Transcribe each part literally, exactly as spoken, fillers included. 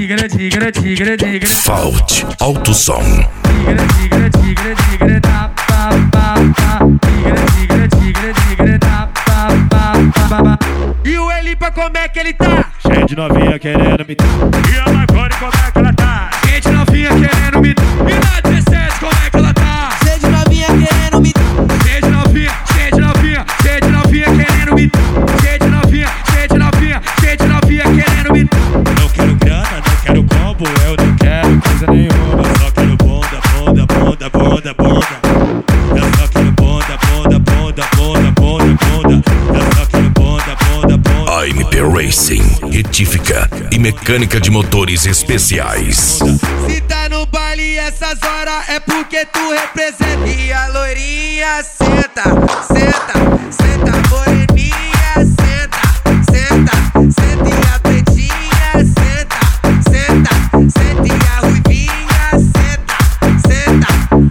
tigre, tigre, tigre, tigre. Fault Alto Som. Tigre, tigre, tigre, tigre, tá, pá, pá, pá. Tigre, tigre, tigre, tigre, tá, pá, pá, pá, pá. E o Elipa, como é que ele tá? Cheio de novinha querendo me dar. E a Marconi, como é que ela tá? Cheio de novinha querendo me dar. E na dezessete, como é que ela tá? Cheio de novinha querendo me dar. Cheio de novinha, cheio de novinha, cheio de novinha querendo me dar. Cheio de novinha, cheio de novinha, cheio de novinha querendo me dar. Não quero grana, não quero combo, eu não quero coisa nenhuma. Só quero bonda, bonda, bonda, bonda, bonda. Eu só quero bonda, bonda, bonda, bonda, bonda, bonda. Eu só quero bonda, bonda, bonda. A M P Racing, retífica e mecânica de motores especiais. Se tá no baile essas horas é porque tu representa. E a loirinha senta, senta, senta, moreninha senta, senta, senta. E a pretinha senta, senta, senta. E a ruivinha senta, senta.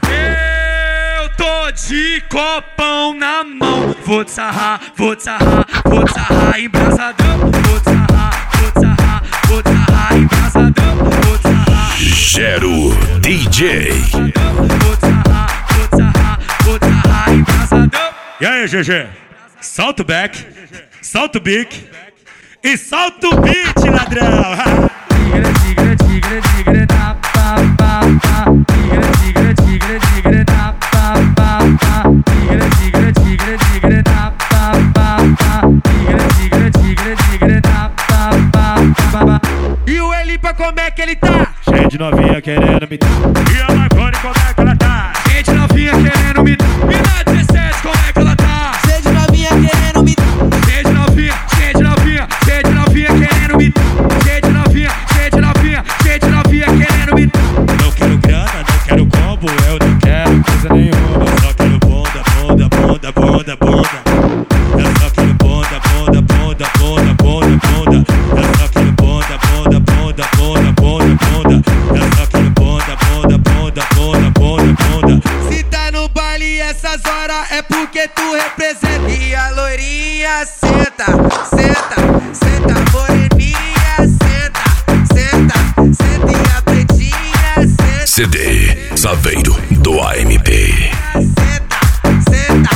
Eu tô de copão na mão. Vou te sarrar, vou te sarrar, vou te sarrar embrasadão. Vou te sarrar, vou te sarrar, vou te sarrar embrasadão. Vou te sarrar, Gero D J. vou te sarrar, vou te sarrar, vou te sarrar embrasadão. E aí, G G? Salta o back, salta o bique e salta o beat, ladrão. Tigre, tigre, tigre, tigre, tá, pá, pá, pá. Tigre, tigre, tigre, tigre, tá, pá, pá, pá. Tigre, tigre, tigre, tigre, tá, pá, pá, pá. Tigre, tigre, tigre, tigre, tá, pá, pá, pá, pá. E o Elipa, como é que ele tá? Cheio de novinha querendo me dar. E a Marconi, como é que ela tá? Cheio de novinha querendo me dar. E na dezessete, como é que ela tá? Cheio de novinha querendo me dar. Cheio de novinha, cheio de novinha, cheio de novinha querendo me dar. Cheio de novinha, cheio de novinha, cheio de novinha querendo me dar. Não quero grana, não quero combo, eu não quero coisa nenhuma. Só quero bonda, bonda, bonda, bonda, bonda. Eu só quero bonda, bonda, bonda, bonda, bonda, bonda. Eu só quero bonda, bonda, bonda, bonda, bonda, bonda. Eu só quero bonda, bonda, bonda, bonda, bonda, bonda. Se tá no baile essas horas é porque tu representa. E a loirinha senta, senta, senta, moreninha senta, senta, senta. E a pretinha senta, C D Saveiro do A M P. senta, senta.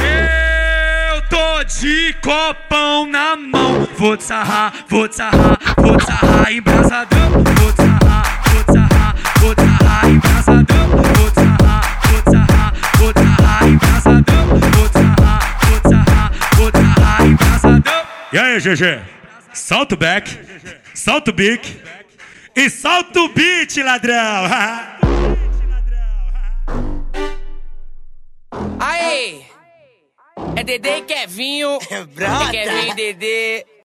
Eu tô de copão na mão. Vou te sarrar, vou te sarrar, vou te sarrar embrasadão. Vou te sarrar, vou te sarrar, vou te sarrar embrasadão. Vou te sarrar, vou te sarrar, vou te sarrar embrasadão. Vou te sarrar, vou te sarrar, vou te sarrar embrasadão. E aí, G G? Salta o back, salta o bique e salta o beat, ladrão. Aê! É Dedê e Kevinho. Brota. É Kevinho e Dedê.